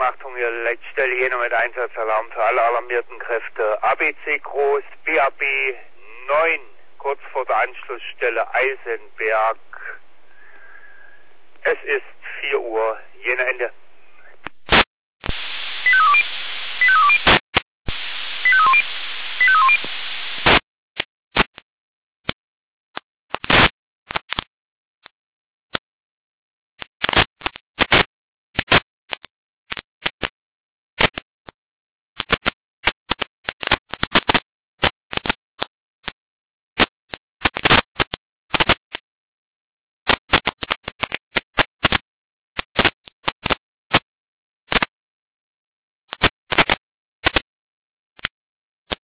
Achtung, hier Leitstelle Jena mit Einsatzalarm für alle alarmierten Kräfte. ABC groß, BAB 9, kurz vor der Anschlussstelle Eisenberg. Es ist 4 Uhr, Jena Ende.